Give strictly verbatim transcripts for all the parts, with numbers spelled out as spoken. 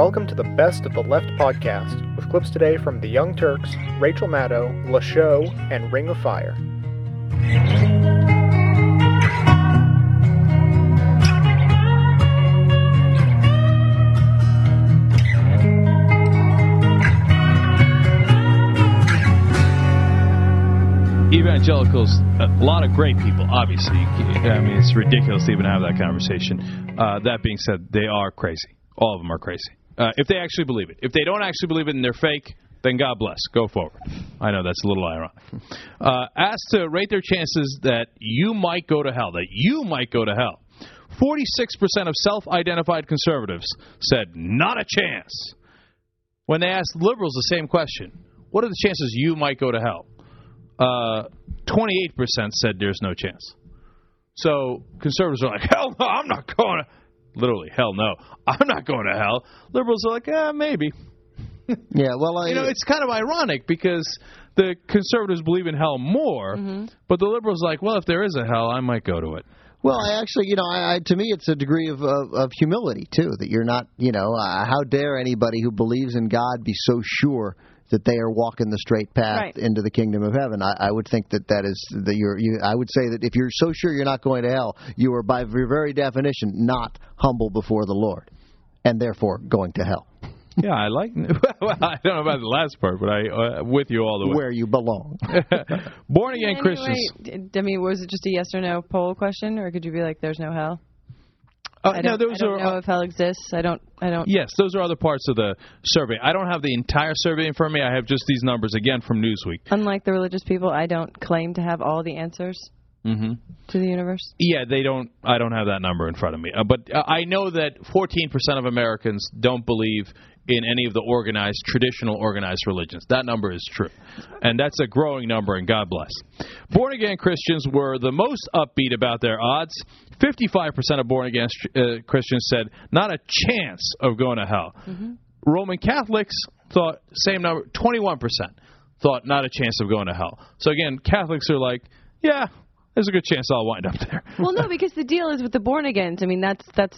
Welcome to the Best of the Left podcast, with clips today from The Young Turks, Rachel Maddow, La Show, and Ring of Fire. Evangelicals, a lot of great people, obviously. I mean, it's ridiculous to even have that conversation. Uh, that being said, they are crazy. All of them are crazy. Uh, if they actually believe it. If they don't actually believe it and they're fake, then God bless. Go forward. I know that's a little ironic. Uh, asked to rate their chances that you might go to hell, that you might go to hell. forty-six percent of self-identified conservatives said not a chance. When they asked liberals the same question, what are the chances you might go to hell? Uh, twenty-eight percent said there's no chance. So conservatives are like, hell no, I'm not going to. Literally, hell no, I'm not going to hell. Liberals are like, eh, maybe. Yeah, well, I, you know, it's kind of ironic because the conservatives believe in hell more, mm-hmm. but the liberals are like, well, if there is a hell, I might go to it. Well, I actually, you know, I, I, to me, it's a degree of, of, of humility, too, that you're not, you know, uh, how dare anybody who believes in God be so sure that they are walking the straight path right. into the kingdom of heaven. I, I would think that that is, that you're, you, I would say that if you're so sure you're not going to hell, you are by your very definition not humble before the Lord, and therefore going to hell. Yeah, I like, well, I don't know about the last part, but I, uh, with you all the way. Where you belong. Born-again anyway, Christians. I mean, was it just a yes or no poll question, or could you be like, there's no hell? Uh, I no, don't, those I don't are, know if hell exists. I don't. I don't. Yes, those are other parts of the survey. I don't have the entire survey in front of me. I have just these numbers, again, from Newsweek. Unlike the religious people, I don't claim to have all the answers mm-hmm. to the universe. Yeah, they don't. I don't have that number in front of me. Uh, but uh, I know that fourteen percent of Americans don't believe in any of the organized, traditional organized religions. That number is true. And that's a growing number, and God bless. Born-again Christians were the most upbeat about their odds. fifty-five percent of born-again uh, Christians said not a chance of going to hell. Mm-hmm. Roman Catholics thought, same number, twenty-one percent thought not a chance of going to hell. So again, Catholics are like, yeah, there's a good chance I'll wind up there. Well, no, because the deal is with the born-agains. I mean, that's that's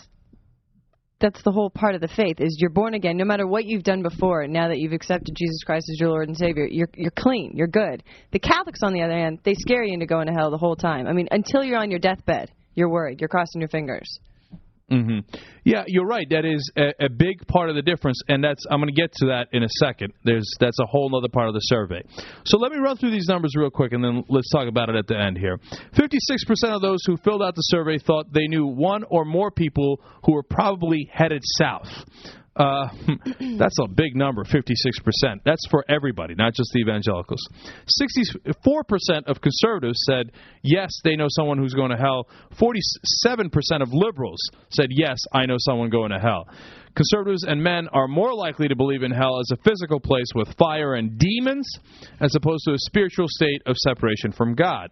that's the whole part of the faith, is you're born again. No matter what you've done before, now that you've accepted Jesus Christ as your Lord and Savior, you're you're clean, you're good. The Catholics, on the other hand, they scare you into going to hell the whole time. I mean, until you're on your deathbed, you're worried. You're crossing your fingers. Mm-hmm. Yeah, you're right. That is a, a big part of the difference, and that's I'm going to get to that in a second. There's that's a whole other part of the survey. So let me run through these numbers real quick, and then let's talk about it at the end here. fifty-six percent of those who filled out the survey thought they knew one or more people who were probably headed south. Uh, that's a big number, fifty-six percent. That's for everybody, not just the evangelicals. sixty-four percent of conservatives said, yes, they know someone who's going to hell. forty-seven percent of liberals said, yes, I know someone going to hell. Conservatives and men are more likely to believe in hell as a physical place with fire and demons as opposed to a spiritual state of separation from God.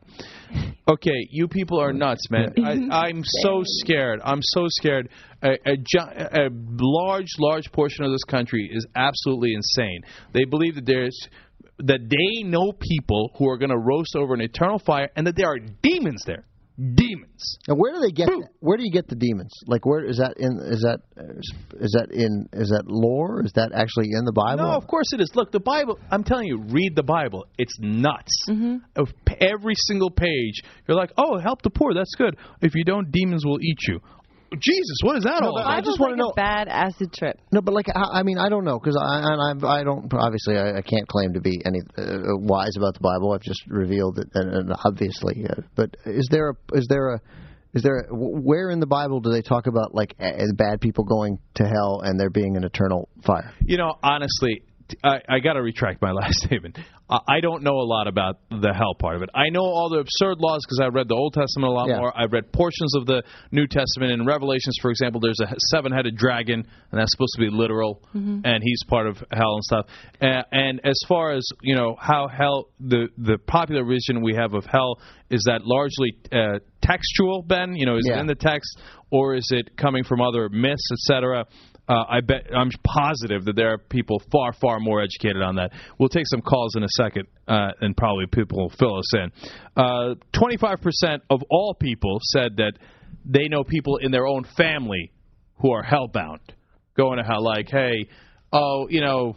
Okay, you people are nuts, man. I, I'm so scared. I'm so scared. A, a, a large, large portion of this country is absolutely insane. They believe that there's that they know people who are going to roast over an eternal fire and that there are demons there. Demons. Now, where do they get that? Where do you get the demons? Like, where is that in? Is that is that in? Is that lore? Is that actually in the Bible? No, of course it is. Look, the Bible. I'm telling you, read the Bible. It's nuts. Mm-hmm. Of every single page, you're like, oh, help the poor. That's good. If you don't, demons will eat you. Jesus, what is that no, all about? I just want to know. A bad acid trip. No, but like, I, I mean, I don't know because I, I, I don't. Obviously, I, I can't claim to be any uh, wise about the Bible. I've just revealed it, and, and obviously, uh, but is there a, is there a, is there a, where in the Bible do they talk about like uh, bad people going to hell and there being an eternal fire? You know, honestly, I, I got to retract my last statement. I don't know a lot about the hell part of it. I know all the absurd laws because I read the Old Testament a lot yeah. more. I've read portions of the New Testament. In Revelations, for example, there's a seven-headed dragon, and that's supposed to be literal, mm-hmm. and he's part of hell and stuff. Uh, and as far as, you know, how hell, the, the popular vision we have of hell, is that largely uh, textual, Ben? You know, is yeah. it in the text, or is it coming from other myths, et cetera? Uh, I bet I'm positive that there are people far, far more educated on that. We'll take some calls in a second, uh, and probably people will fill us in. Uh, twenty-five percent of all people said that they know people in their own family who are hellbound. going to hell. Like, hey, oh, you know,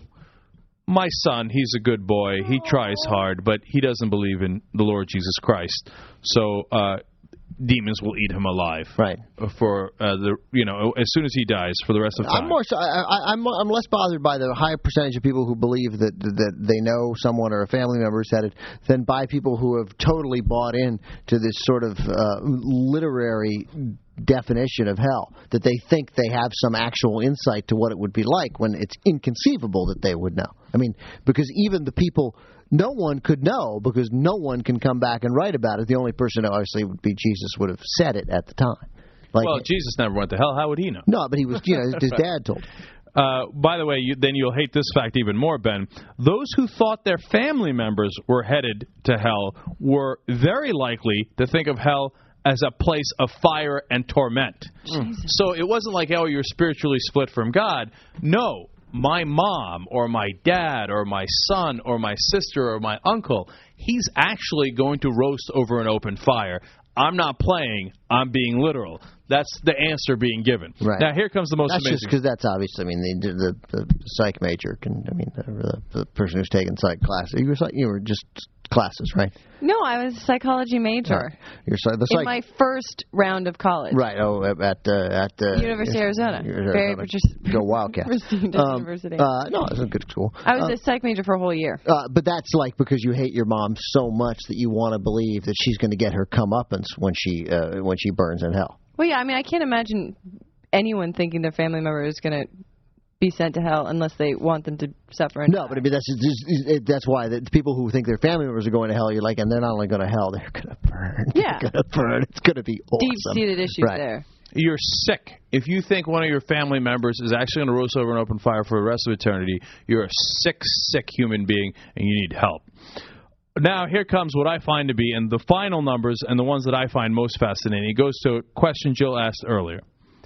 my son, he's a good boy. He tries hard, but he doesn't believe in the Lord Jesus Christ. So uh, demons will eat him alive. Right. For uh, the you know, as soon as he dies, for the rest of time. I'm more so. I, I, I'm I'm less bothered by the high percentage of people who believe that that they know someone or a family member is headed than by people who have totally bought in to this sort of uh, literary definition of hell, that they think they have some actual insight to what it would be like when it's inconceivable that they would know. I mean, because even the people, no one could know, because no one can come back and write about it. The only person, obviously, would be Jesus, would have said it at the time. Like, well, Jesus never went to hell. How would he know? No, but he was, you know, his dad told him. Uh, by the way, you, then you'll hate this fact even more, Ben. Those who thought their family members were headed to hell were very likely to think of hell as a place of fire and torment. Jesus. So it wasn't like, oh, you're spiritually split from God. No, my mom or my dad or my son or my sister or my uncle, he's actually going to roast over an open fire. I'm not playing. I'm being literal. That's the answer being given. Right. Now, here comes the most that's amazing. That's just because that's obvious. I mean, the, the, the psych major can, I mean, the, the person who's taking psych classes, you were, you were just classes, right? No, I was a psychology major. Right. You're the psych- in my first round of college. Right. Oh, at uh, at uh, University of Arizona. Arizona. Very prestigious. Go Wildcats. um, University. Uh, no, it was a good school. I was uh, a psych major for a whole year. Uh, but that's like because you hate your mom so much that you want to believe that she's going to get her comeuppance when she uh, when she burns in hell. Well, yeah, I mean, I can't imagine anyone thinking their family member is going to be sent to hell unless they want them to suffer. And no, die. but I mean that's just, that's why the people who think their family members are going to hell, you're like, and they're not only going to hell, they're going to burn. Yeah, they're going to burn. It's going to be awesome. Deep-seated issues right. there. You're sick. If you think one of your family members is actually going to roast over an open fire for the rest of eternity, you're a sick, sick human being, and you need help. Now, here comes what I find to be, and the final numbers, and the ones that I find most fascinating. It goes to a question Jill asked earlier.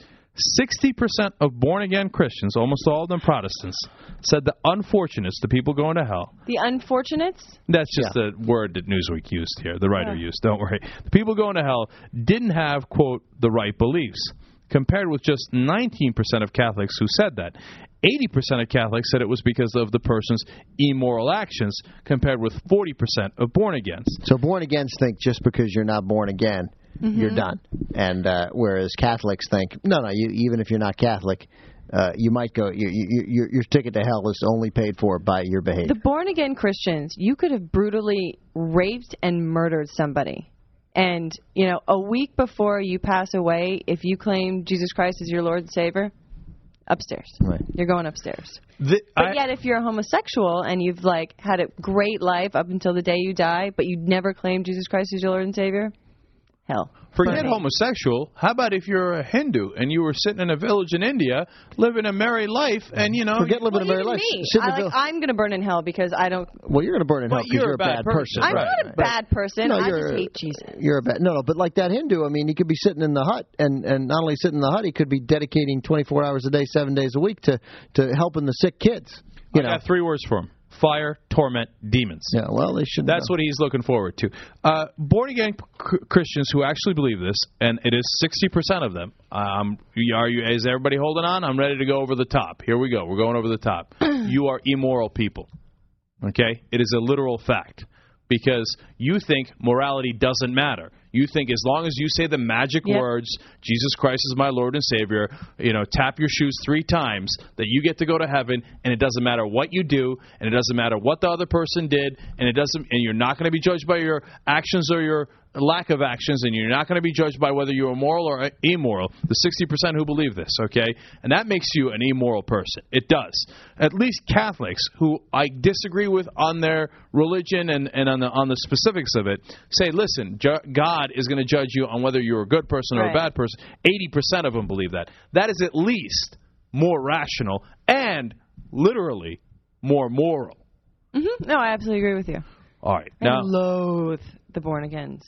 sixty percent of born-again Christians, almost all of them Protestants, said the unfortunates, the people going to hell. The unfortunates? That's just yeah. the word that Newsweek used here, the writer yeah. used, don't worry. The people going to hell didn't have, quote, the right beliefs, compared with just nineteen percent of Catholics who said that. eighty percent of Catholics said it was because of the person's immoral actions, compared with forty percent of born-agains. So born-agains think just because you're not born again, mm-hmm. you're done. And uh, whereas Catholics think, no, no, you, even if you're not Catholic, uh, you might go, you, you, your, your ticket to hell is only paid for by your behavior. The born-again Christians, you could have brutally raped and murdered somebody. And, you know, a week before you pass away, if you claim Jesus Christ as your Lord and Savior, upstairs. Right. You're going upstairs. The, but I, yet if you're a homosexual and you've, like, had a great life up until the day you die, but you never claimed Jesus Christ as your Lord and Savior, hell. Forget Burning. homosexual. How about if you're a Hindu and you were sitting in a village in India, living a merry life, and, you know... Forget living well, a merry even life. Me. Sit in I, a like, village. I'm going to burn in hell because I don't... Well, you're going to burn in hell because you're, you're a bad, bad person. person. I'm right. not a bad person. No, I you're, just hate Jesus. You're a bad... No, no, but like that Hindu, I mean, he could be sitting in the hut, and, and not only sitting in the hut, he could be dedicating twenty-four hours a day, seven days a week to, to helping the sick kids. You I know. got three words for him. Fire, torment, demons. Yeah, well, they should. That's know. what he's looking forward to. Uh, born-again c- Christians who actually believe this, and it is sixty percent of them. Um, are you? Is everybody holding on? I'm ready to go over the top. Here we go. We're going over the top. You are immoral people. Okay? It is a literal fact. Because you think morality doesn't matter. You think as long as you say the magic yep. words, Jesus Christ is my Lord and Savior, you know, tap your shoes three times, that you get to go to heaven, and it doesn't matter what you do, and it doesn't matter what the other person did, and it doesn't, and you're not going to be judged by your actions or your lack of actions, and you're not going to be judged by whether you're moral or immoral. The sixty percent who believe this, okay? And that makes you an immoral person. It does. At least Catholics, who I disagree with on their religion and, and on the on the specifics of it, say, listen, ju- God is going to judge you on whether you're a good person or right. a bad person. eighty percent of them believe that. That is at least more rational and literally more moral. Mm-hmm. No, I absolutely agree with you. All right. I Now, loathe the born-agains.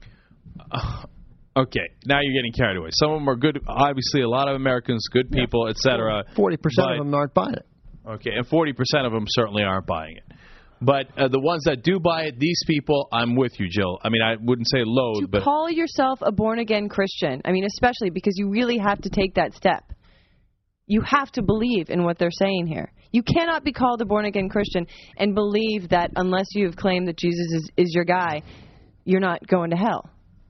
Uh, okay, now you're getting carried away. Some of them are good. Obviously, a lot of Americans, good people, yeah. et cetera. Forty percent of them aren't buying it. Okay, and forty percent of them certainly aren't buying it. But uh, the ones that do buy it, these people, I'm with you, Jill. I mean, I wouldn't say loathe, to but call yourself a born-again Christian. I mean, especially because you really have to take that step. You have to believe in what they're saying here. You cannot be called a born-again Christian and believe that unless you have claimed that Jesus is, is your guy, you're not going to hell.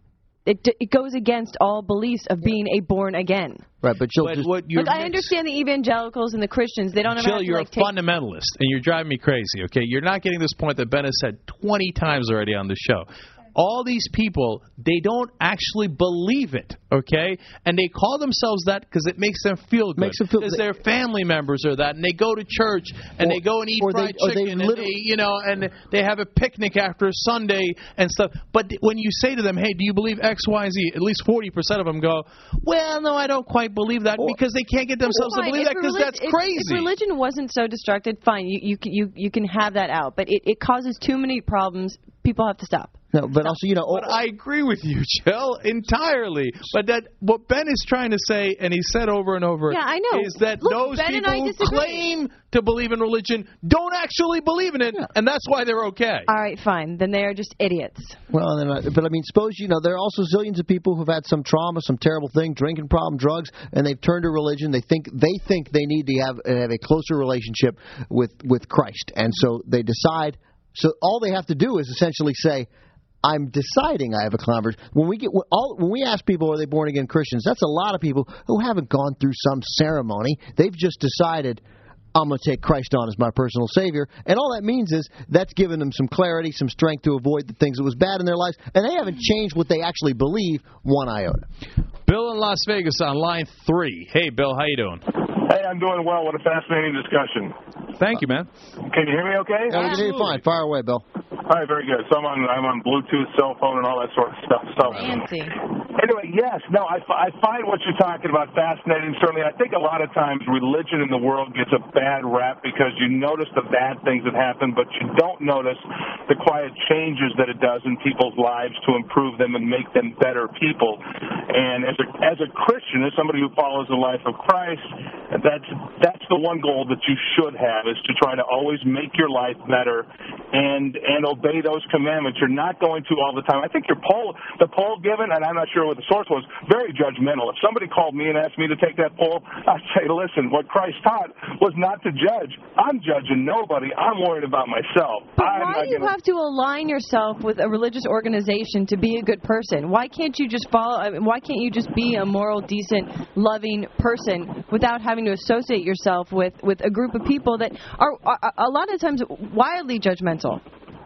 It it goes against all beliefs of being a born-again. Right, but Jill, But just, what you're Like, I understand the evangelicals and the Christians. They don't ever Jill, have to, you're like, a take... fundamentalist, and you're driving me crazy, okay? You're not getting this point that Ben has said twenty times already on the show. All these people, they don't actually believe it, okay? And they call themselves that because it makes them feel good. Makes them feel- because their family members are that, and they go to church, and Or- they go and eat or they- fried or they chicken, and literally- they, you know, and they have a picnic after Sunday and stuff. But when you say to them, hey, do you believe X, Y, Z? At least forty percent of them go, well, no, I don't quite believe that, Or- because they can't get themselves Fine, to believe if that because relig- that's if- crazy. If religion wasn't so destructive, fine, you you can- you you can have that out. But it, it causes too many problems. People have to stop. no, but also, you know, But I agree with you, Jill, entirely. But that what Ben is trying to say, and he said over and over, Yeah, I know. is that Look, those Ben and people I who disagree. claim to believe in religion don't actually believe in it, and that's why they're okay. All right, fine. Then they are just idiots. well, then, I- but I mean, suppose, you know, there are also zillions of people who've had some trauma, some terrible thing, drinking problem, drugs, and they've turned to religion. They think they think they need to have have a closer relationship with with Christ, and so they decide. So all they have to do is essentially say, I'm deciding I have a conversion. When we get when, all, when we ask people, are they born again Christians? That's a lot of people who haven't gone through some ceremony. They've just decided, I'm going to take Christ on as my personal Savior. And all that means is that's given them some clarity, some strength to avoid the things that was bad in their lives. And they haven't changed what they actually believe one iota. Bill in Las Vegas on line three. Hey, Bill, how you doing? Hey, I'm doing well. What a fascinating discussion. Thank you, man. Can you hear me okay? Yeah, we can hear you fine. Fire away, Bill. All right, very good. So I'm on I'm on Bluetooth, cell phone, and all that sort of stuff. So Fancy. anyway, yes, no, I, I find what you're talking about fascinating. Certainly, I think a lot of times religion in the world gets a bad rap because you notice the bad things that happen, but you don't notice the quiet changes that it does in people's lives to improve them and make them better people. And as a as a Christian, as somebody who follows the life of Christ, that's that's the one goal that you should have, is to try to always make your life better and and obey those commandments. You're not going to all the time. I think your poll, the poll given, and I'm not sure what the source was, very judgmental. If somebody called me and asked me to take that poll, I'd say, listen, what Christ taught was not to judge. I'm judging nobody. I'm worried about myself. But I'm why not do you gonna... have to align yourself with a religious organization to be a good person? Why can't you just follow? I mean, why can't you just be a moral, decent, loving person without having to associate yourself with, with a group of people that are, are a lot of times wildly judgmental?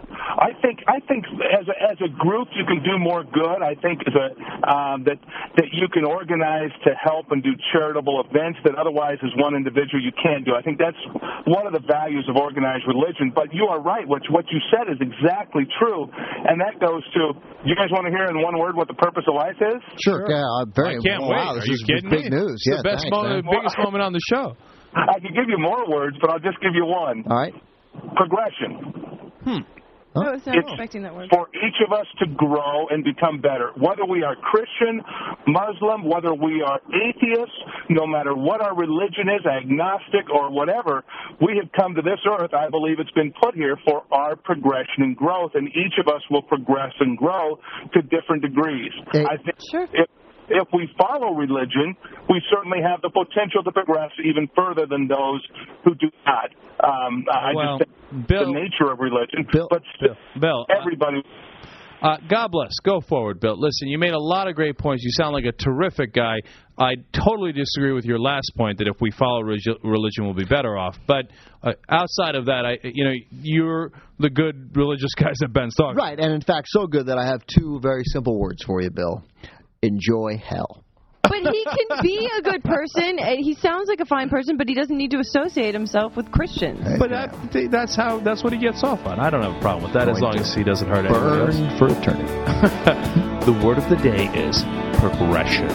I think I think as a, as a group you can do more good. I think as a um, that that you can organize to help and do charitable events that otherwise as one individual you can't do. I think that's one of the values of organized religion. But you are right. What what you said is exactly true, and that goes to. You guys want to hear in one word what the purpose of life is? Sure. Yeah, I'm very. I can't wow, wait. This Are is you kidding big me? news. It's Yeah, the best thanks, moment, man. biggest moment on the show. I could give you more words, but I'll just give you one. All right. Progression. Hmm. I was not It's expecting that word. for each of us to grow and become better. Whether we are Christian, Muslim, whether we are atheists, no matter what our religion is, agnostic or whatever, we have come to this earth. I believe it's been put here for our progression and growth, and each of us will progress and grow to different degrees. Hey, I think sure. if If we follow religion, we certainly have the potential to progress even further than those who do not. Um, I Well, just think Bill- the nature of religion, Bill- but still, Bill, uh, everybody. Uh, God bless. Go forward, Bill. Listen, you made a lot of great points. You sound like a terrific guy. I totally disagree with your last point that if we follow regi- religion, we'll be better off. But uh, outside of that, I, you know, you're the good religious guys that Ben's talking. Right, and in fact, so good that I have two very simple words for you, Bill. Enjoy hell. But he can be a good person. and He sounds like a fine person, but he doesn't need to associate himself with Christians. But that, that's how that's what he gets off on. I don't have a problem with that as long as he doesn't hurt anybody else. Burn for eternity. The word of the day is progression.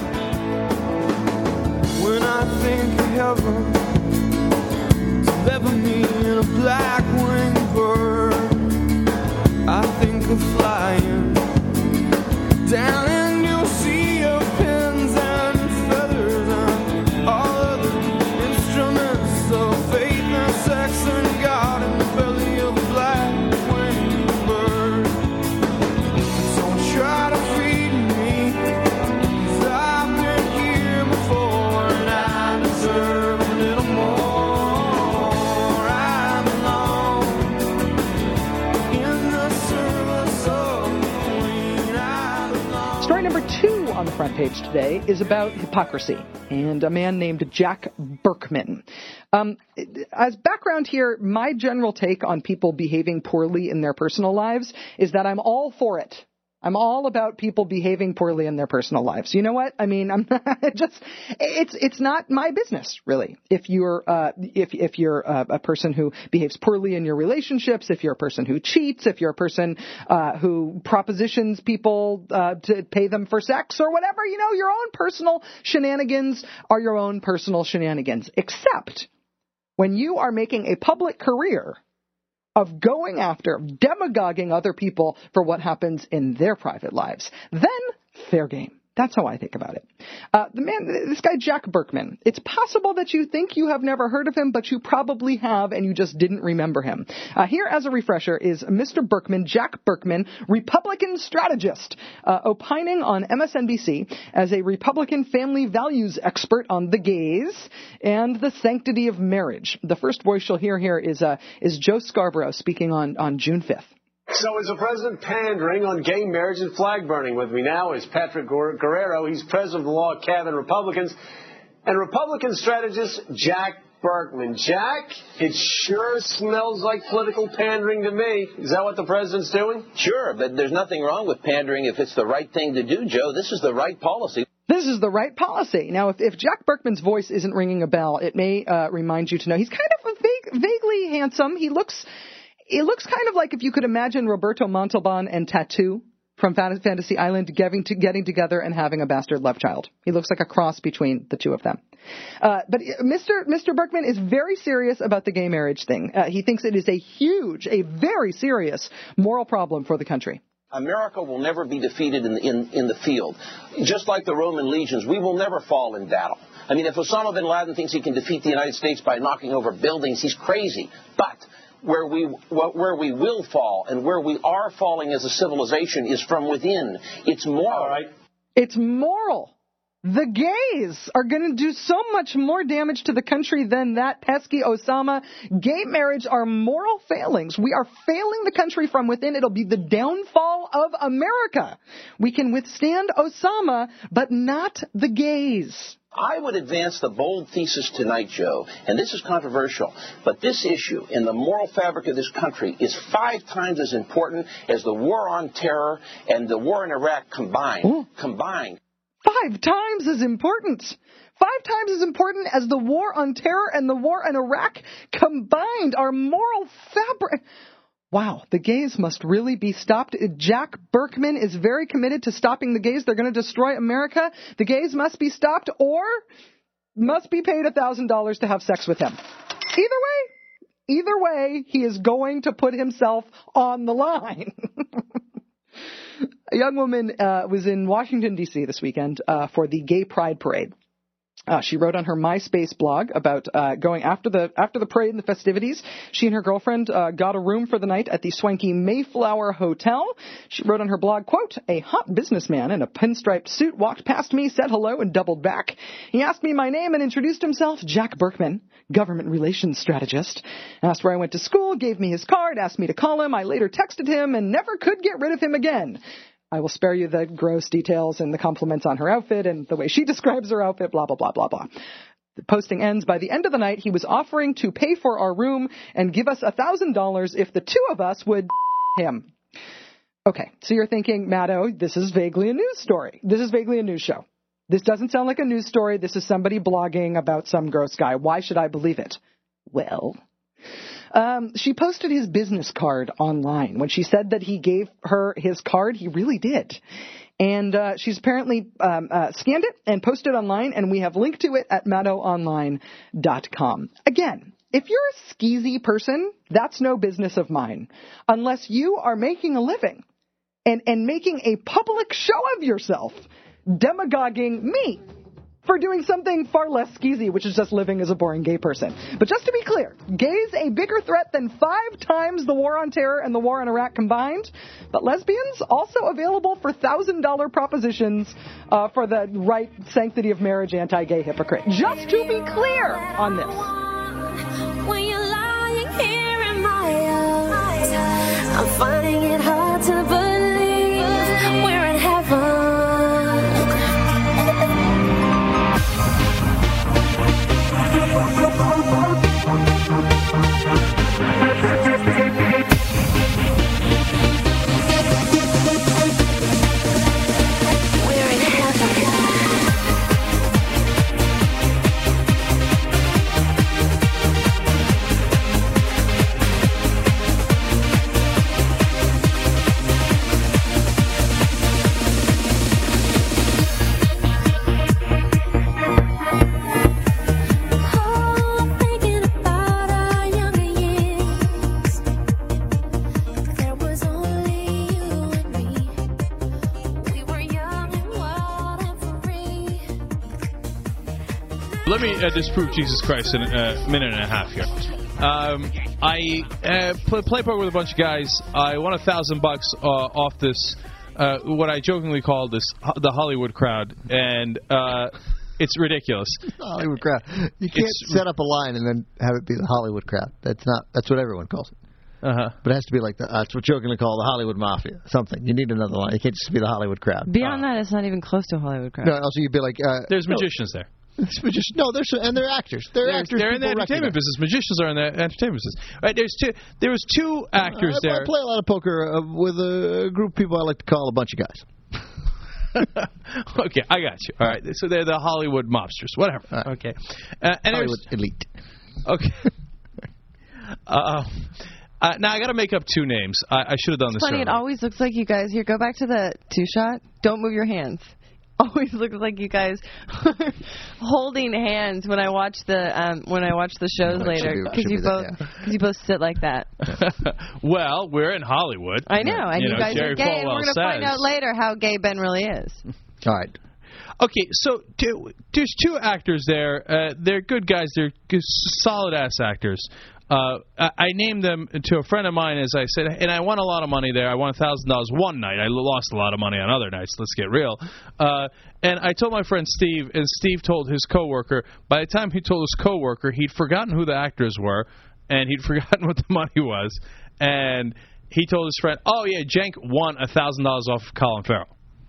When I think of heaven, deliver me in a black winged bird. I think of flying down into a sea of pins and feathers and all other instruments of faith and sex and God in the belly of a black winged bird. Don't try to feed me, 'cause I've been here before and I deserve Story number two on the front page today is about hypocrisy and a man named Jack Berkman. Um, as background here, my general take on people behaving poorly in their personal lives is that I'm all for it. I'm all about people behaving poorly in their personal lives. You know what? I mean, I'm just, it's, it's not my business, really. If you're, uh, if, if you're uh, a person who behaves poorly in your relationships, if you're a person who cheats, if you're a person, uh, who propositions people, uh, to pay them for sex or whatever, you know, your own personal shenanigans are your own personal shenanigans. Except when you are making a public career of going after, demagoguing other people for what happens in their private lives, then fair game. That's how I think about it. Uh, the man, this guy, Jack Berkman, it's possible that you think you have never heard of him, but you probably have, and you just didn't remember him. Uh, here, as a refresher, is Mister Berkman, Jack Berkman, Republican strategist, uh, opining on M S N B C as a Republican family values expert on the gays and the sanctity of marriage. The first voice you'll hear here is uh, is Joe Scarborough speaking on, on June fifth. So is the president pandering on gay marriage and flag burning? With me now is Patrick Guerrero. He's president of the Law Cabin Republicans. And Republican strategist Jack Berkman. Jack, it sure smells like political pandering to me. Is that what the president's doing? Sure, but there's nothing wrong with pandering if it's the right thing to do, Joe. This is the right policy. This is the right policy. Now, if, if Jack Berkman's voice isn't ringing a bell, it may uh, remind you to know he's kind of vague, vaguely handsome. He looks... It looks kind of like if you could imagine Roberto Montalban and Tattoo from Fantasy Island getting, to, getting together and having a bastard love child. He looks like a cross between the two of them. Uh, but Mister Mister Berkman is very serious about the gay marriage thing. Uh, he thinks it is a huge, a very serious moral problem for the country. America will never be defeated in, in, in the field. Just like the Roman legions, we will never fall in battle. I mean, if Osama bin Laden thinks he can defeat the United States by knocking over buildings, he's crazy. But Where we where we will fall and where we are falling as a civilization is from within. It's moral. Right? It's moral. The gays are going to do so much more damage to the country than that pesky Osama. Gay marriage are moral failings. We are failing the country from within. It'll be the downfall of America. We can withstand Osama, but not the gays. I would advance the bold thesis tonight, Joe, and this is controversial, but this issue in the moral fabric of this country is five times as important as the war on terror and the war in Iraq combined. Ooh. Combined. Five times as important. Five times as important as the war on terror and the war in Iraq combined. Our moral fabric. Wow, the gays must really be stopped. Jack Berkman is very committed to stopping the gays. They're going to destroy America. The gays must be stopped or must be paid one thousand dollars to have sex with him. Either way, either way, he is going to put himself on the line. A young woman uh, was in Washington, D C this weekend uh, for the Gay Pride Parade. Uh, she wrote on her MySpace blog about uh, going after the after the parade and the festivities. She and her girlfriend uh, got a room for the night at the swanky Mayflower Hotel. She wrote on her blog, quote, "A hot businessman in a pinstriped suit walked past me, said hello, and doubled back. He asked me my name and introduced himself, Jack Berkman, government relations strategist. Asked where I went to school, gave me his card, asked me to call him. I later texted him and never could get rid of him again. I will spare you the gross details and the compliments on her outfit and the way she describes her outfit, blah, blah, blah, blah, blah." The posting ends, "By the end of the night, he was offering to pay for our room and give us one thousand dollars if the two of us would him." Okay, so you're thinking, Maddo, this is vaguely a news story. This is vaguely a news show. This doesn't sound like a news story. This is somebody blogging about some gross guy. Why should I believe it? Well, Um, she posted his business card online. When she said that he gave her his card, he really did. And uh, she's apparently um, uh, scanned it and posted online, and we have linked to it at maddo online dot com. Again, if you're a skeezy person, that's no business of mine, unless you are making a living and, and making a public show of yourself, demagoguing me for doing something far less skeezy, which is just living as a boring gay person. But just to be clear, gays a bigger threat than five times the war on terror and the war in Iraq combined, but lesbians also available for one thousand dollars propositions uh, for the right sanctity of marriage anti-gay hypocrite. Just to be clear on this. When you're lying here in my arms, I'm finding it hard to believe we're in heaven. Let me uh, disprove Jesus Christ in a minute and a half here. Um, I uh, play, play poker with a bunch of guys. I won a thousand bucks uh, off this, uh, what I jokingly call this, the Hollywood crowd, and uh, it's ridiculous. Hollywood crowd. You can't It's- set up a line and then have it be the Hollywood crowd. That's not. That's what everyone calls it. Uh-huh. But it has to be like the, uh, that's what jokingly called the Hollywood Mafia. Something. You need another line. It can't just be the Hollywood crowd. Beyond that, it's not even close to a Hollywood crowd. No, also you'd be like. Uh, There's no, magicians there. It's magicians. No, they're and they're actors. They're, They're, actors. they're in the people entertainment recognize. business. Magicians are in the entertainment business. Right, there's two. There was two actors I, there. I play a lot of poker uh, with a group of people I like to call a bunch of guys. Okay, I got you. All right, so they're the Hollywood mobsters, whatever. Right. Okay, uh, and Hollywood there's- elite. Okay. uh, uh, now I got to make up two names. I, I should have done It's this. funny. It earlier. always looks like you guys. Here, go back to the two shot. Don't move your hands. Always looks like you guys are holding hands when I watch the um, when I watch the shows No, it should later be- because should you be that, both yeah. because you both sit like that. Well, we're in Hollywood. I know, and you, know, guys Jerry are gay, and Falwell we're going to find says- out later how gay Ben really is. All right. Okay, so two, there's two actors there. Uh, they're good guys. They're solid ass actors. Uh, I, I named them to a friend of mine, as I said, and I won a lot of money there. I won a thousand dollars one night. I lost a lot of money on other nights. Let's get real. Uh, and I told my friend Steve, and Steve told his coworker. By the time he told his coworker, he'd forgotten who the actors were, and he'd forgotten what the money was. And he told his friend, "Oh yeah, Jenk won a thousand dollars off of Colin Farrell."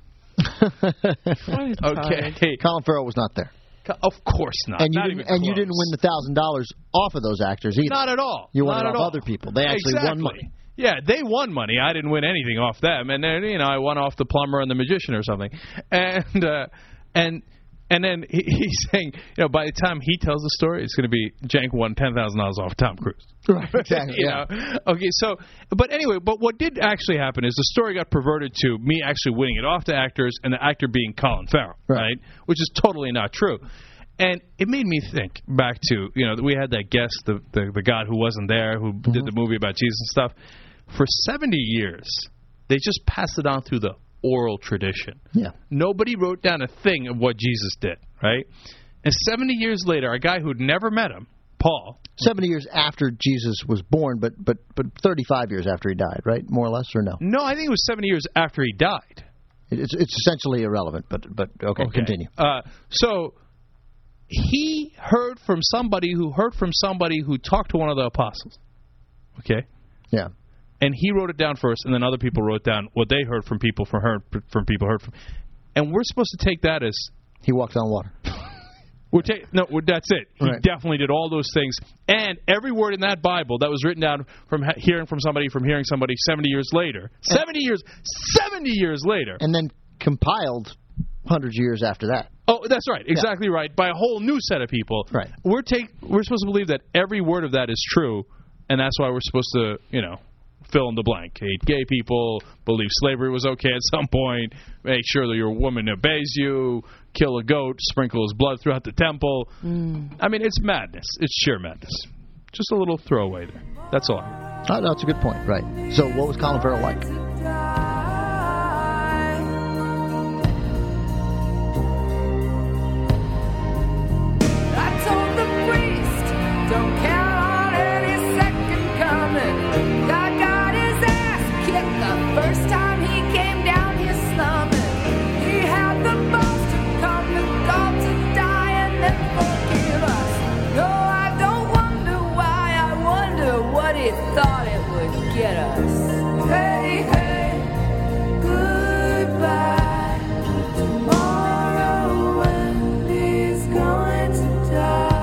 Okay, Colin Farrell was not there, of course not. and you Not didn't. even And you close. didn't win the thousand dollars off of those actors either. Not at all. You won Not it at off all. other people. They actually exactly. won money. Yeah, they won money. I didn't win anything off them, and then you know I won off the plumber and the magician or something, and uh, and and then he, he's saying, you know, by the time he tells the story, it's going to be Jank won ten thousand dollars off Tom Cruise. Right. Exactly. you yeah. know? Okay, so, but anyway, but what did actually happen is the story got perverted to me actually winning it off to actors and the actor being Colin Farrell, right? right? Which is totally not true. And it made me think back to, you know, we had that guest, the the, the God who wasn't there, who mm-hmm. did the movie about Jesus and stuff. For seventy years, they just passed it on through the oral tradition. Yeah. Nobody wrote down a thing of what Jesus did, right? And seventy years later, a guy who'd never met him, Paul. Seventy years after Jesus was born, but but but thirty-five years after he died, right? More or less, or no? No, I think it was seventy years after he died. It's it's essentially irrelevant, but but okay, okay. continue. Uh, so he heard from somebody who heard from somebody who talked to one of the apostles. Okay. Yeah. And he wrote it down first, and then other people wrote down what they heard from people from heard from people heard from. And we're supposed to take that as he walked on water. We're ta- no, we're, that's it. He right. definitely did all those things, and every word in that Bible that was written down from ha- hearing from somebody, from hearing somebody, seventy years later, and seventy years, seventy years later, and then compiled hundreds of years after that. Oh, that's right, exactly yeah. right, by a whole new set of people. Right. We're take we're supposed to believe that every word of that is true, and that's why we're supposed to, you know, fill in the blank. Hate gay people, believe slavery was okay at some point, make sure that your woman obeys you, kill a goat, sprinkle his blood throughout the temple. Mm. I mean, it's madness. It's sheer madness. Just a little throwaway there. That's all. Oh, no, that's a good point. Right. So what was Colin Farrell like? I told the priest, don't count on any second coming. God got his ass kicked the first time he came down here slumming. He had the balls to come to God to die and then forgive us. No, I don't wonder why, I wonder what he thought it would get us. Hey, hey, goodbye. Tomorrow when he's going to die.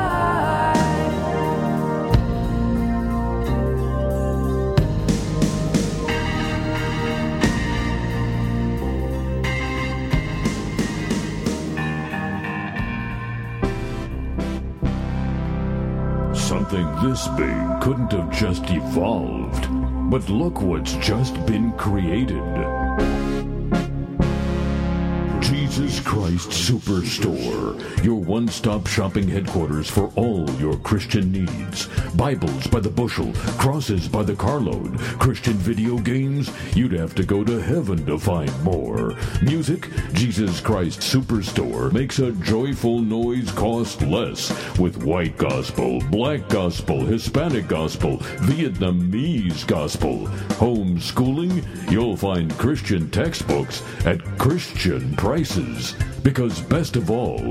Something this big couldn't have just evolved, but look what's just been created. Jesus Jesus Christ Superstore, your one-stop shopping headquarters for all your Christian needs. Bibles by the bushel, crosses by the carload, Christian video games, you'd have to go to heaven to find more. Music, Jesus Christ Superstore makes a joyful noise cost less with white gospel, black gospel, Hispanic gospel, Vietnamese gospel. Homeschooling, you'll find Christian textbooks at Christian prices. Because best of all,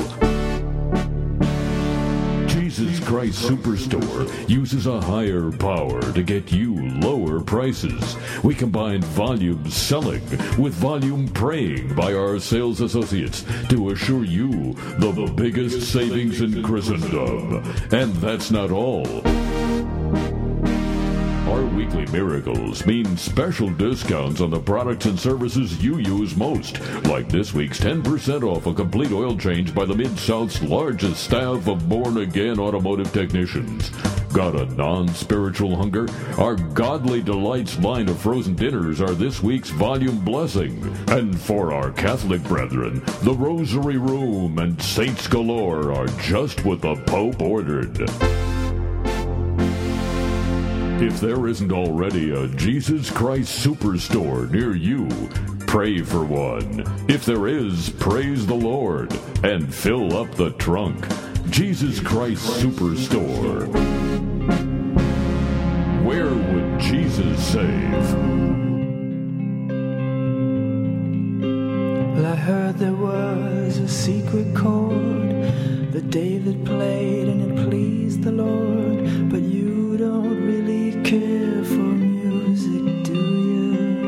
Jesus Christ Superstore uses a higher power to get you lower prices. We combine volume selling with volume praying by our sales associates to assure you the, the biggest savings in Christendom. And that's not all. Our weekly miracles mean special discounts on the products and services you use most, like this week's ten percent off a complete oil change by the Mid-South's largest staff of born-again automotive technicians. Got a non-spiritual hunger? Our Godly Delights line of frozen dinners are this week's volume blessing. And for our Catholic brethren, the Rosary Room and Saints Galore are just what the Pope ordered. If there isn't already a Jesus Christ Superstore near you, pray for one. If there is, praise the Lord and fill up the trunk. Jesus Christ Superstore. Where would Jesus save? Well, I heard there was a secret chord that David played and it pleased the Lord, but you don't really care for music, do you?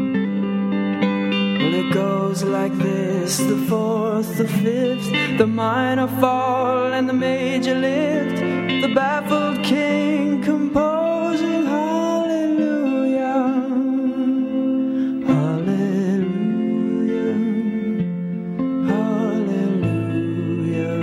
Well, it goes like this: the fourth, the fifth, the minor fall and the major lift, the baffled king composing hallelujah, hallelujah, hallelujah,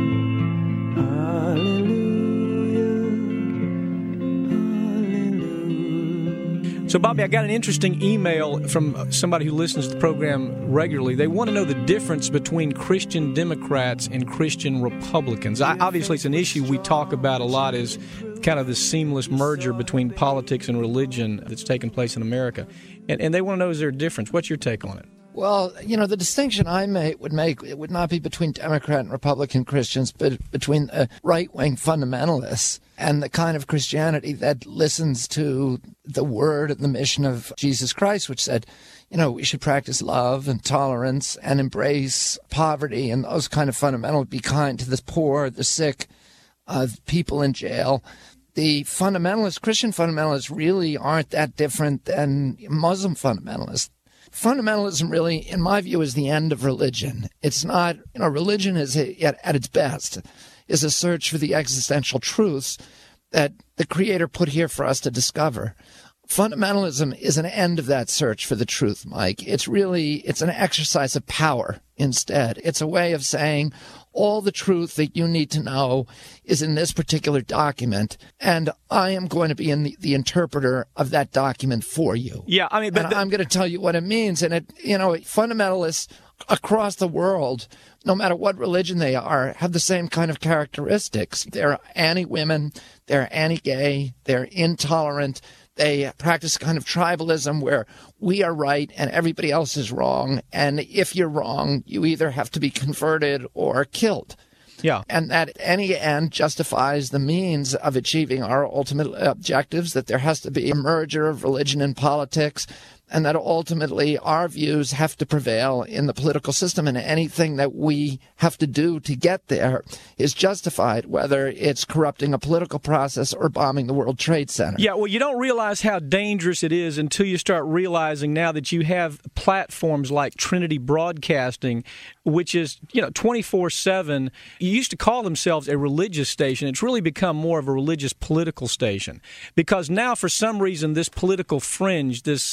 hallelujah. So, Bobby, I got an interesting email from somebody who listens to the program regularly. They want to know the difference between Christian Democrats and Christian Republicans. I, obviously, it's an issue we talk about a lot, is kind of this seamless merger between politics and religion that's taken place in America. And, and they want to know, is there a difference? What's your take on it? Well, you know, the distinction I may, would make, it would not be between Democrat and Republican Christians, but between uh, right-wing fundamentalists and the kind of Christianity that listens to the word and the mission of Jesus Christ, which said, you know, we should practice love and tolerance and embrace poverty and those kind of fundamentals, be kind to the poor, the sick, uh, people in jail. The fundamentalists, Christian fundamentalists, really aren't that different than Muslim fundamentalists. Fundamentalism really, in my view, is the end of religion. It's not, you know, religion is a, at, at its best is a search for the existential truths that the Creator put here for us to discover. Fundamentalism is an end of that search for the truth, Mike. It's really, it's an exercise of power instead. It's a way of saying all the truth that you need to know is in this particular document, and I am going to be in the, the interpreter of that document for you. Yeah, I mean, but and the- I'm going to tell you what it means. And it, you know, fundamentalists across the world, no matter what religion they are, have the same kind of characteristics. They're anti-women, they're anti-gay, they're intolerant. They practice a kind of tribalism where we are right and everybody else is wrong. And if you're wrong, you either have to be converted or killed. Yeah. And that any end justifies the means of achieving our ultimate objectives, that there has to be a merger of religion and politics, and that ultimately our views have to prevail in the political system, and anything that we have to do to get there is justified, whether it's corrupting a political process or bombing the World Trade Center. Yeah, well, you don't realize how dangerous it is until you start realizing now that you have platforms like Trinity Broadcasting, which is, you know, twenty-four seven. You used to call themselves a religious station. It's really become more of a religious political station, because now, for some reason, this political fringe, this seamless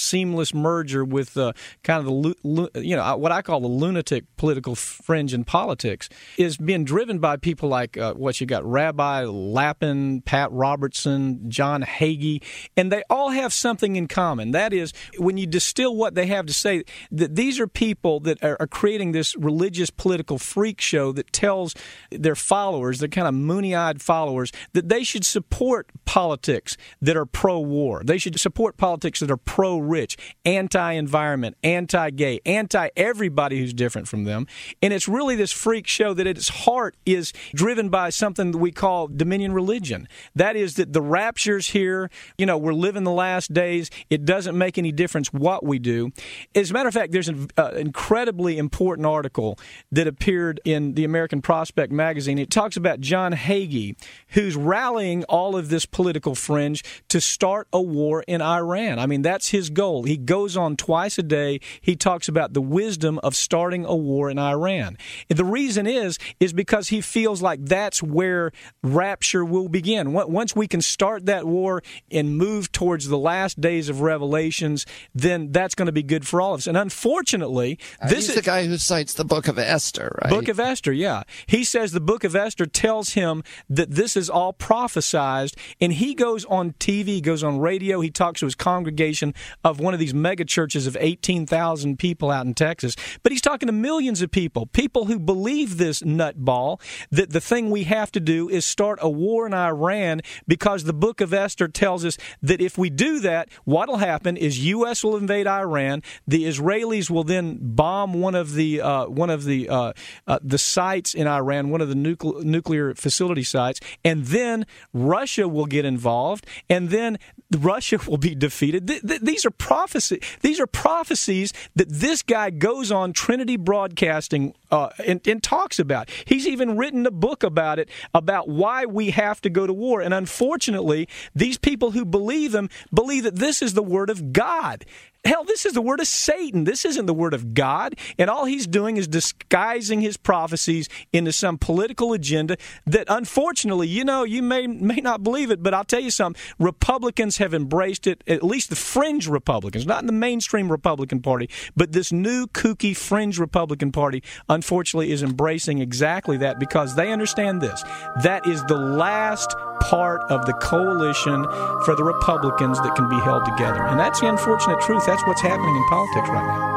ridiculous merger with uh, kind of the lu- you know what I call the lunatic political fringe in politics is being driven by people like uh, what you got Rabbi Lapin, Pat Robertson, John Hagee, and they all have something in common. That is, when you distill what they have to say, that these are people that are, are creating this religious political freak show that tells their followers, their kind of moony-eyed followers, that they should support politics that are pro-war. They should support politics that are pro-rich, anti-environment, anti-gay, anti-everybody who's different from them. And it's really this freak show that at its heart is driven by something that we call dominion religion. That is that the rapture's here, you know, we're living the last days, it doesn't make any difference what we do. As a matter of fact, there's an uh, incredibly important article that appeared in the American Prospect magazine. It talks about John Hagee, who's rallying all of this political fringe to start a war in Iran. I mean, that's his goal. He goes on twice a day. He talks about the wisdom of starting a war in Iran. And the reason is, is because he feels like that's where rapture will begin. Once we can start that war and move towards the last days of Revelations, then that's going to be good for all of us. And unfortunately, uh, this he's is the guy who cites the Book of Esther, right? Book of Esther, yeah. He says the Book of Esther tells him that this is all prophesized, and he goes on T V, goes on radio, he talks to his congregation of one of these mega churches of eighteen thousand people out in Texas, but he's talking to millions of people, people who believe this nutball, that the thing we have to do is start a war in Iran because the Book of Esther tells us that if we do that, what'll happen is U S will invade Iran, the Israelis will then bomb one of the uh, one of the uh, uh, the sites in Iran, one of the nucle- nuclear facility sites, and then Russia will get involved, and then Russia will be defeated. Th- th- these are prophecy. These are prophecies that this guy goes on Trinity Broadcasting uh, and, and talks about. He's even written a book about it, about why we have to go to war. And unfortunately, these people who believe him believe that this is the word of God. Hell, this is the word of Satan. This isn't the word of God. And all he's doing is disguising his prophecies into some political agenda that, unfortunately, you know, you may may not believe it, but I'll tell you something. Republicans have embraced it, at least the fringe Republicans, not in the mainstream Republican Party, but this new kooky fringe Republican Party, unfortunately, is embracing exactly that because they understand this. That is the last part of the coalition for the Republicans that can be held together. And that's the unfortunate truth. That's what's happening in politics right now.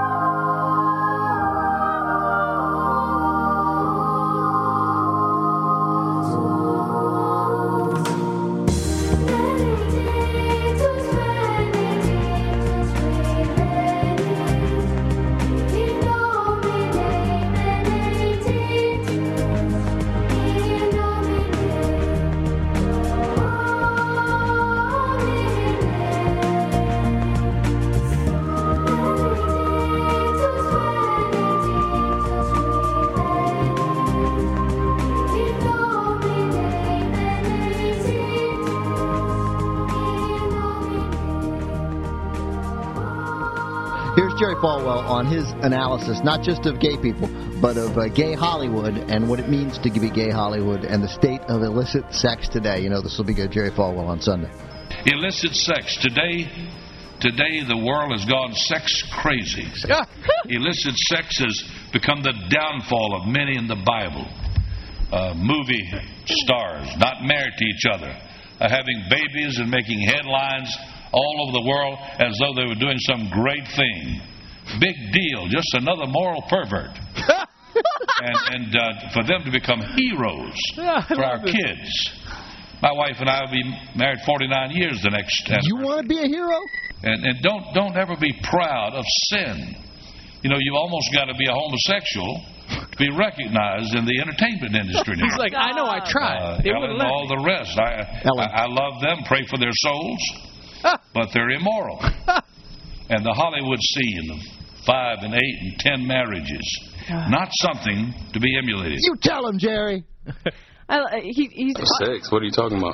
Jerry Falwell on his analysis, not just of gay people, but of uh, gay Hollywood and what it means to be gay Hollywood and the state of illicit sex today. You know, this will be good. Jerry Falwell on Sunday. Illicit sex. Today, today the world has gone sex crazy. Illicit sex has become the downfall of many in the Bible. Uh, movie stars not married to each other, uh, having babies and making headlines all over the world as though they were doing some great thing. Big deal, just another moral pervert. and and uh, for them to become heroes for our kids. My wife and I will be married forty-nine years the next. You want to be a hero? And and don't don't ever be proud of sin. You know, you've almost got to be a homosexual to be recognized in the entertainment industry now. He's like, I know, I tried. Uh, Ellen and all the rest. I, I I love them. Pray for their souls. But they're immoral. And the Hollywood scene of five and eight and ten marriages, not something to be emulated. You tell him, Jerry. I, he, he's Sex? What are you talking about?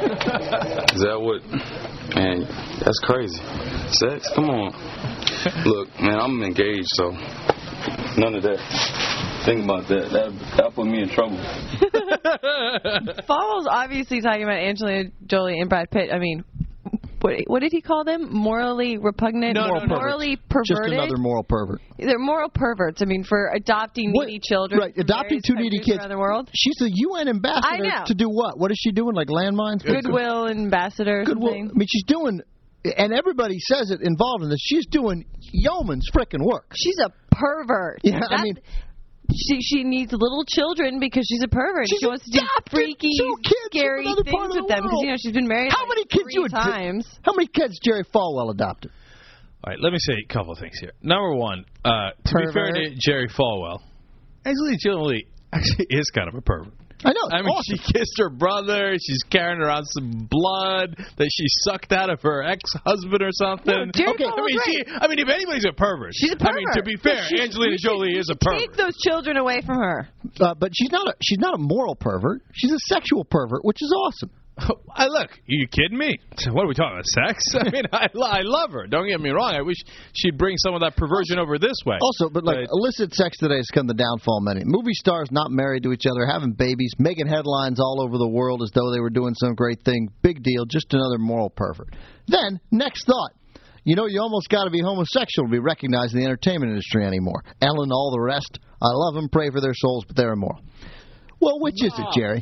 Is that what? Man, that's crazy. Sex? Come on. Look, man, I'm engaged, so none of that. Think about that. That that put me in trouble. Falwell's obviously talking about Angelina Jolie and Brad Pitt. I mean, what, what did he call them? Morally repugnant? No, Moral no, no. morally Just perverted? another moral pervert. They're moral perverts. I mean, for adopting What- needy children. Right, from adopting various two needy countries kids. around the world. She's a U N ambassador I know. to do what? What is she doing? Like landmines? Goodwill ambassador or Goodwill. something. I mean, she's doing, and everybody says it involved in this. She's doing yeoman's frickin' work. She's a pervert. Yeah, I That's- mean, She she needs little children because she's a pervert. She's She wants to do adopted freaky, two kids from scary another things part of the with them because world. you know she's been married. How like many kids three you ad- times? How many kids Jerry Falwell adopted? All right, let me say a couple of things here. Number one, uh, to be fair to Jerry Falwell, Angelina Jolie actually is kind of a pervert. I know. I mean, awesome. she kissed her brother. She's carrying around some blood that she sucked out of her ex-husband or something. No, Jerry okay, I Falwell's mean, she. right. I mean, if anybody's a pervert, She's a pervert. I mean, to be fair, She's- Angelina we should- Jolie we is a should pervert. Take those children away from her. Uh, but she's not a she's not a moral pervert. She's a sexual pervert, which is awesome. I look. Are you kidding me? What are we talking about? Sex? I mean, I, lo- I love her. Don't get me wrong. I wish she'd bring some of that perversion over this way. Also, but like illicit sex today has become the downfall of many. Movie stars not married to each other, having babies, making headlines all over the world as though they were doing some great thing. Big deal. Just another moral pervert. Then, next thought. You know, you almost got to be homosexual to be recognized in the entertainment industry anymore. Ellen, all the rest. I love them, pray for their souls, but they're immoral. Well, which is it, Jerry?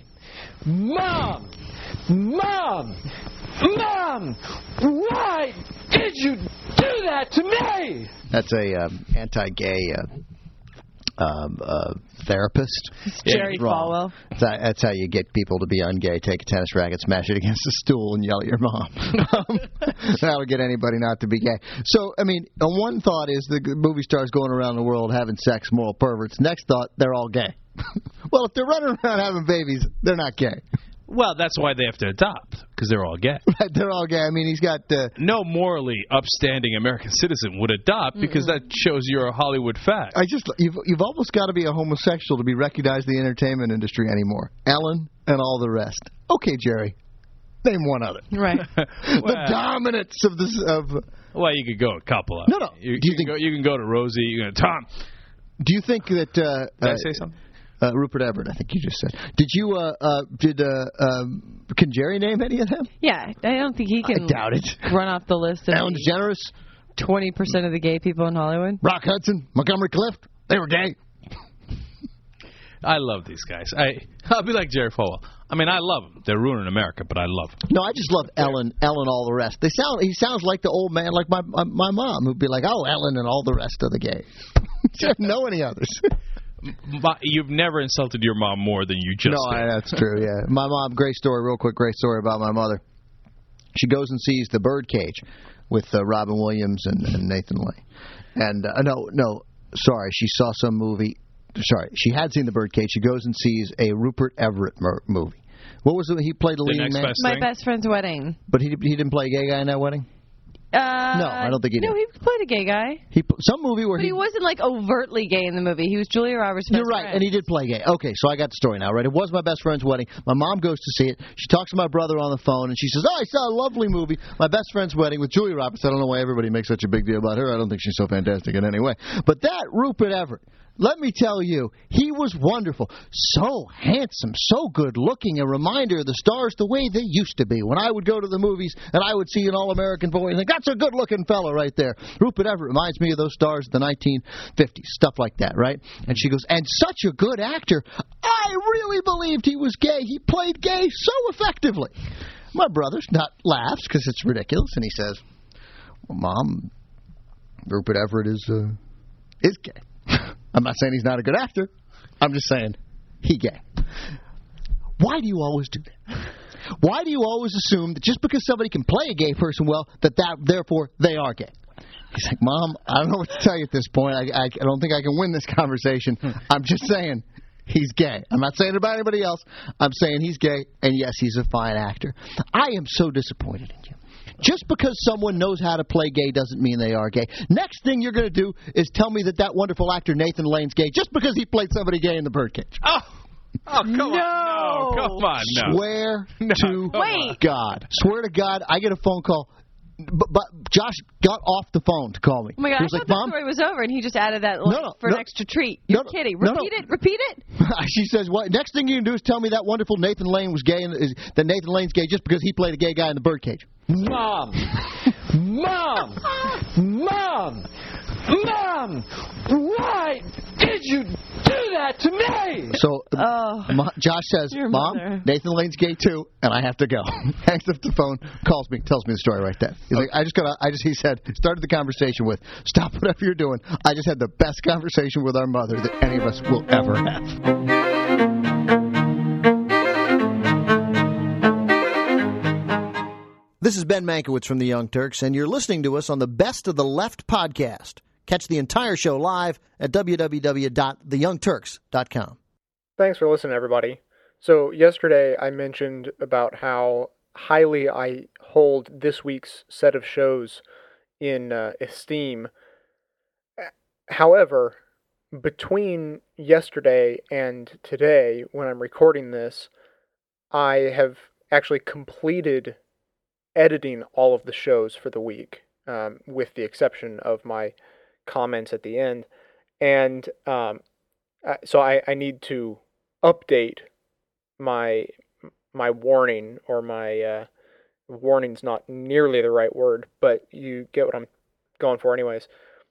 Mom! Mom! Mom! Why did you do that to me? That's a um, anti-gay uh, um, uh, therapist. Jerry Wrong. Falwell. That's how, that's how you get people to be ungay. Take a tennis racket, smash it against a stool, and yell at your mom. um, that'll get anybody not to be gay. So, I mean, uh, one thought is the movie stars going around the world having sex, moral perverts. Next thought, they're all gay. Well, if they're running around having babies, they're not gay. Well, that's why they have to adopt, because they're all gay. Right, they're all gay. I mean, he's got... Uh, no morally upstanding American citizen would adopt, because that shows you're a Hollywood fact. I just you've you've almost got to be a homosexual to be recognized in the entertainment industry anymore. Ellen and all the rest. Okay, Jerry, name one other. Right. The Well- dominance of this of. Well, you could go a couple of No, no. You, Do you you think can go, you can go to Rosie. You can go, Tom. Do you think that? Uh, Did I uh, say something? Uh, Rupert Everett, I think you just said. Did you? Uh, uh, did uh, um, can Jerry name any of them? Yeah, I don't think he can. I doubt it. Run off the list of Ellen DeGeneres, twenty percent of the gay people in Hollywood. Rock Hudson, Montgomery Clift. They were gay. I love these guys. I I'll be like Jerry Falwell. I mean, I love them. They're ruining America, but I love them. No, I just love Ellen, Ellen, all the rest. They sound. He sounds like the old man, like my my, my mom, who'd be like, "Oh, Ellen and all the rest of the gays." I don't know any others. My, you've never insulted your mom more than you just no, did. I, that's true. Yeah, my mom. Great story, real quick. Great story about my mother. She goes and sees The Birdcage with uh, Robin Williams and, and Nathan Lane. And uh, no, no, sorry, she saw some movie. Sorry, she had seen The Birdcage. She goes and sees a Rupert Everett mer- movie. What was it? He played the, The leading Next man. Best My Thing? best friend's wedding. But he he didn't play a gay guy in that wedding. Uh, No, I don't think he No, did. he played a gay guy. He pl- some movie where But he. he wasn't like overtly gay in the movie. He was Julia Roberts' best You're right, friend. and he did play gay. Okay, so I got the story now, right? It was my best friend's wedding. My mom goes to see it. She talks to my brother on the phone, and she says, "Oh, I saw a lovely movie, My Best Friend's Wedding with Julia Roberts." I don't know why everybody makes such a big deal about her. I don't think she's so fantastic in any way. But that Rupert Everett, let me tell you, he was wonderful. So handsome, so good looking, a reminder of the stars the way they used to be. When I would go to the movies and I would see an all-American boy and think, that's a good-looking fellow right there. Rupert Everett reminds me of those stars of the nineteen fifties, stuff like that, right? And she goes, and such a good actor. I really believed he was gay. He played gay so effectively. My brother's not laughs because it's ridiculous, and he says, well, Mom, Rupert Everett is uh, is gay. I'm not saying he's not a good actor. I'm just saying he gay. Why do you always do that? Why do you always assume that just because somebody can play a gay person well, that, that therefore they are gay? He's like, Mom, I don't know what to tell you at this point. I, I, I don't think I can win this conversation. I'm just saying he's gay. I'm not saying it about anybody else. I'm saying he's gay, and yes, he's a fine actor. I am so disappointed in you. Just because someone knows how to play gay doesn't mean they are gay. Next thing you're going to do is tell me that that wonderful actor Nathan Lane's gay just because he played somebody gay in The Birdcage. Oh, oh come no. on. No, come on. No. Swear No, to Wait. God. Swear to God, I get a phone call. but, but Josh got off the phone to call me. Oh my God, he was I like, thought Mom, the story was over, and he just added that No, like, no, for no. an extra treat. You're No, no, kidding. no, no. Repeat it. Repeat it. she says, "What? Next thing you can do is tell me that wonderful Nathan Lane was gay, and is, that Nathan Lane's gay just because he played a gay guy in the birdcage." Mom! Mom! Mom! Mom! Why did you do that to me? So Oh. Ma- Josh says, Your Mom, mother. Nathan Lane's gay too, and I have to go. Hangs up the phone, calls me, tells me the story right then. He's like, I just got, I just, he said, started the conversation with, stop whatever you're doing. I just had the best conversation with our mother that any of us will ever have. This is Ben Mankiewicz from the Young Turks, and you're listening to us on the Best of the Left podcast. Catch the entire show live at w w w dot the young turks dot com. Thanks for listening, everybody. So yesterday I mentioned about how highly I hold this week's set of shows in uh, esteem. However, between yesterday and today, when I'm recording this, I have actually completed editing all of the shows for the week, um, with the exception of my comments at the end. And um, so I, I need to update my my warning, or my uh, warning's not nearly the right word, but you get what I'm going for anyways.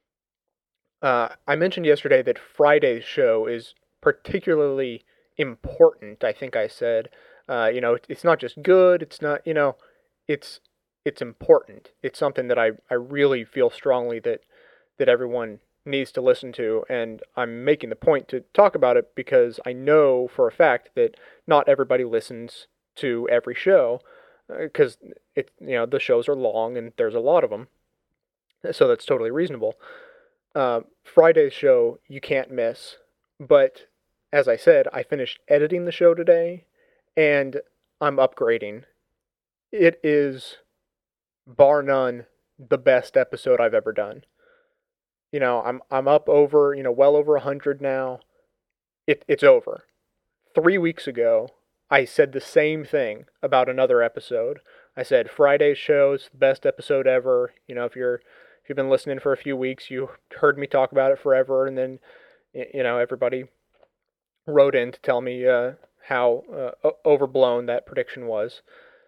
Uh, I mentioned yesterday that Friday's show is particularly important, I think I said. Uh, you know, it's not just good, it's not, you know, it's it's important. It's something that I, I really feel strongly that that everyone needs to listen to, and I'm making the point to talk about it because I know for a fact that not everybody listens to every show, because uh, it you know the shows are long and there's a lot of them, so that's totally reasonable. Uh, Friday's show you can't miss, but as I said, I finished editing the show today, and I'm upgrading. It is, bar none, the best episode I've ever done. You know, I'm I'm up over, you know, well over a hundred now. It it's over. Three weeks ago, I said the same thing about another episode. I said Friday's show is the best episode ever. You know, if you're if you've been listening for a few weeks, you heard me talk about it forever, and then you know everybody wrote in to tell me uh, how uh, overblown that prediction was.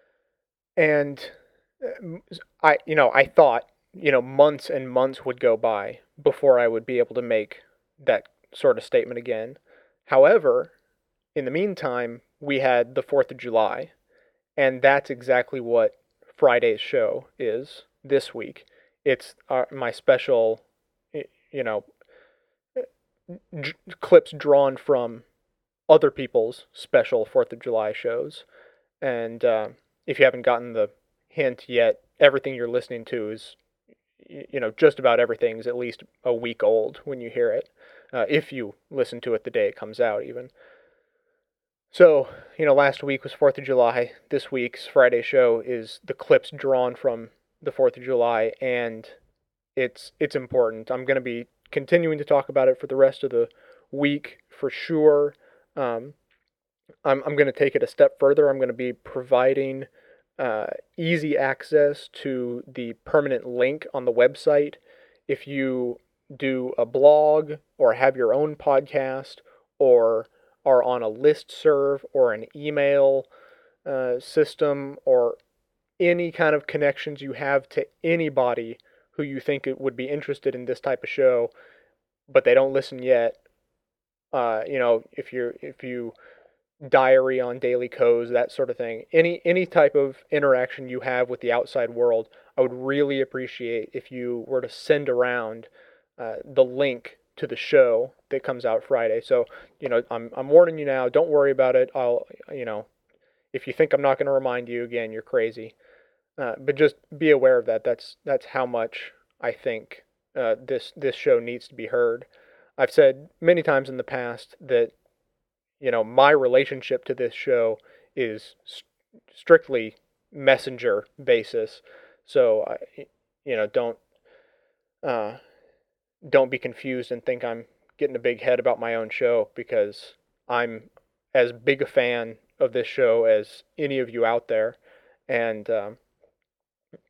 And I, you know, I thought, you know, months and months would go by before I would be able to make that sort of statement again. However, in the meantime, we had the fourth of July, and that's exactly what Friday's show is this week. It's our, my special, you know, j- clips drawn from other people's special fourth of July shows. And uh, if you haven't gotten the hint yet, everything you're listening to is, you know, just about everything is at least a week old when you hear it, uh, if you listen to it the day it comes out even. So, you know, last week was fourth of July. This week's Friday show is the clips drawn from the fourth of July, and it's it's important. I'm going to be continuing to talk about it for the rest of the week for sure. Um, I'm, I'm going to take it a step further. I'm going to be providing uh, easy access to the permanent link on the website. If you do a blog or have your own podcast or are on a listserv or an email uh, system or any kind of connections you have to anybody who you think it would be interested in this type of show, but they don't listen yet. Uh, you know, if you're if you diary on Daily Kos, that sort of thing, any any type of interaction you have with the outside world, I would really appreciate if you were to send around uh, the link to the show that comes out Friday. So, you know, I'm I'm warning you now. Don't worry about it. I'll, you know, if you think I'm not going to remind you again, you're crazy. Uh, but just be aware of that. That's that's how much I think uh, this this show needs to be heard. I've said many times in the past that, you know, my relationship to this show is st- strictly messenger basis. So, I, you know, don't uh, don't be confused and think I'm getting a big head about my own show, because I'm as big a fan of this show as any of you out there. And um,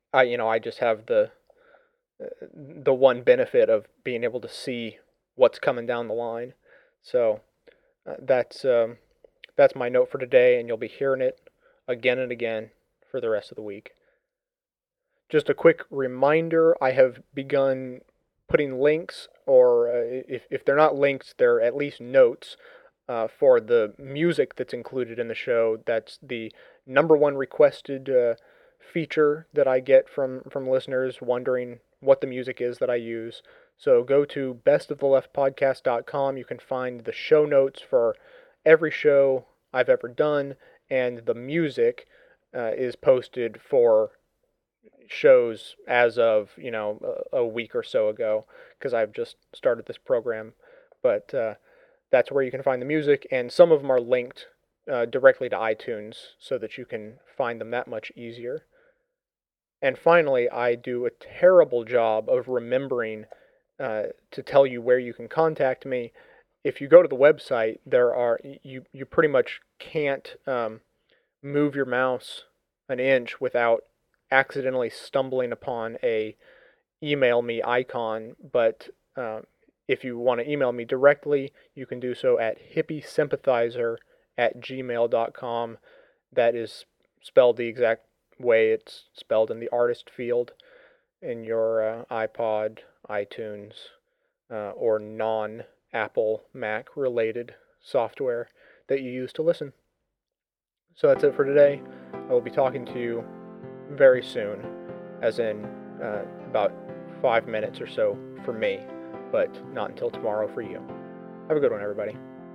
I you know I just have the the one benefit of being able to see what's coming down the line. So uh, that's um, that's my note for today, and you'll be hearing it again and again for the rest of the week. Just a quick reminder, I have begun putting links, or uh, if, if they're not links, they're at least notes uh, for the music that's included in the show. That's the number one requested uh, feature that I get from, from listeners wondering what the music is that I use. So go to best of the left podcast dot com. You can find the show notes for every show I've ever done, and the music uh, is posted for shows as of, you know, a, a week or so ago, because I've just started this program. But uh, that's where you can find the music, and some of them are linked uh, directly to iTunes so that you can find them that much easier. And finally, I do a terrible job of remembering uh, to tell you where you can contact me. If you go to the website, there are you you pretty much can't um, move your mouse an inch without accidentally stumbling upon a email me icon. But um, if you want to email me directly, you can do so at hippie sympathizer at gmail dot com. That is spelled the exact way it's spelled in the artist field in your uh, iPod, iTunes, uh, or non-Apple Mac related software that you use to listen. So that's it for today. I will be talking to you very soon, as in uh, about five minutes or so for me, but not until tomorrow for you. Have a good one, everybody.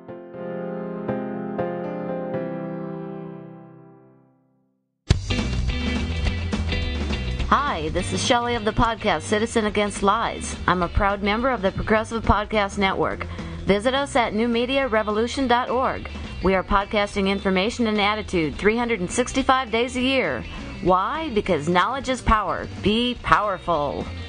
Hi, this is Shelley of the podcast Citizen Against Lies. I'm a proud member of the Progressive Podcast Network. Visit us at new media revolution dot org. We are podcasting information and attitude three hundred sixty-five days a year. Why? Because knowledge is power. Be powerful.